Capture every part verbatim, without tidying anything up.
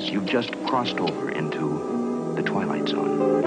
Yes, you've just crossed over into the Twilight Zone.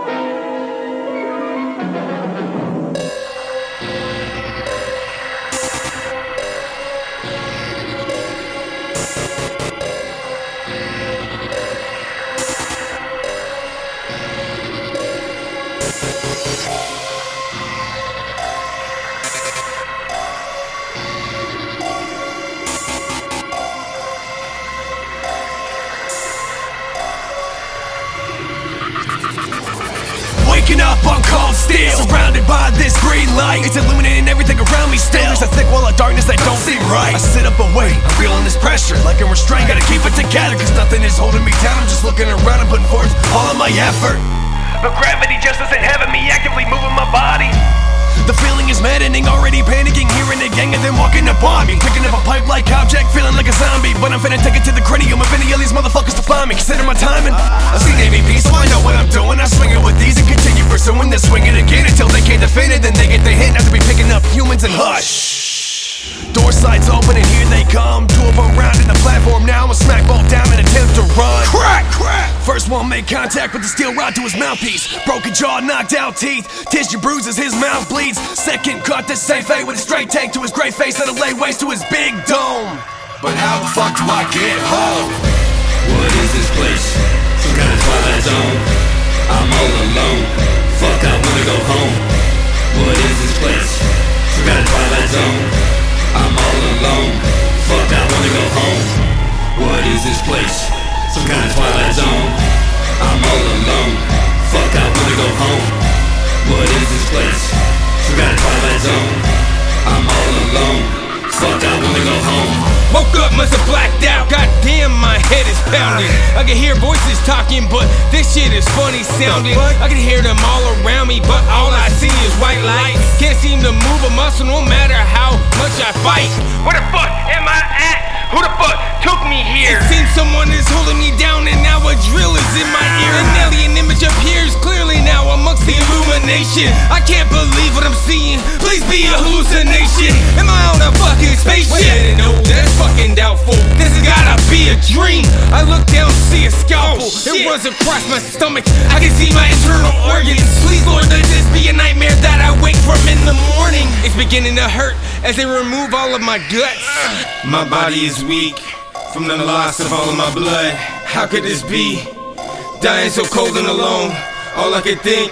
Waking up on cold steel, surrounded by this green light. It's illuminating everything around me still. There's a thick wall of darkness that don't seem right. I sit up and wait, I'm feeling this pressure like I'm restrained. Gotta keep it together, cause nothing is holding me down. I'm just looking around and putting forth all of my effort. But gravity just isn't having me actively moving my body. The feeling is maddening, already panicking, hearing a gang of them walking up on me. Picking up a pipe-like object, feeling like a zombie. But I'm finna take it to the cranium of any of these motherfuckers to find me. Consider my timing, I've seen A V P, so I know what I'm doing. I swing it with these and continue pursuing this, swing it again until they can't defend it. Then they get the hint, not to be picking up humans and hush. Door sides open and here they come. Two of them rounding the platform now. I'm a smack ball down and attempt to run. Crack, crack. First one made contact with the steel rod to his mouthpiece. Broken jaw, knocked out teeth. Tissue bruises, his mouth bleeds. Second caught the same fate with a straight take to his gray face that'll lay waste to his big dome. But how the fuck do I get home? What is this place? Some kind of Twilight Zone. I'm all alone. Fuck, I wanna go home. What is this place? Some kind of Twilight Zone. I'm all alone. Fuck, I wanna go home. What is this place? Some kind of Twilight Zone. I'm all alone. Fuck, I wanna go home. What is this place? Some kind of Twilight Zone. I'm all alone. Fuck, I wanna go home. Woke up, must have blacked out. Goddamn, my head is pounding. I can hear voices talking, but this shit is funny sounding. I can hear them all around me, but all I see is white light. Can't seem to move a muscle, no matter how much I fight. Where the fuck am I at? Who the fuck took me here? It seems someone is holding me down, and now a drill is in my ear. An alien image appears clearly now amongst the illumination. I can't believe what I'm seeing. Please be a hallucination. Am I on a fucking spaceship? No, that's fucking doubtful. This has gotta be a dream. I look down, see a scalpel. Oh, it runs across my stomach. I can see my internal organs. Please, Lord, let this be a nightmare that I wake from in the morning. It's beginning to hurt as they remove all of my guts. My body is weak from the loss of all of my blood. How could this be? Dying so cold and alone. All I can think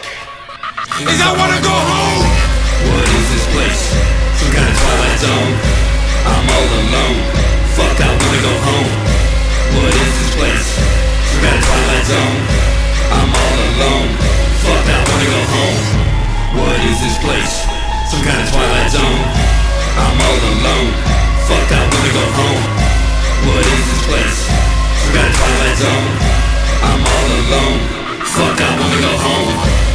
is I wanna go home. What is this place? Some kind of Twilight Zone. I'm all alone. Fuck, I wanna go home. What is this place? Some kind of Twilight Zone. I'm all alone. Fuck, I wanna go home. What is this place? Some kind of Twilight Zone. I'm all alone. Fuck, I wanna go home. What is this place? Some kind of Twilight Zone. I'm all alone. Fuck, I wanna go home.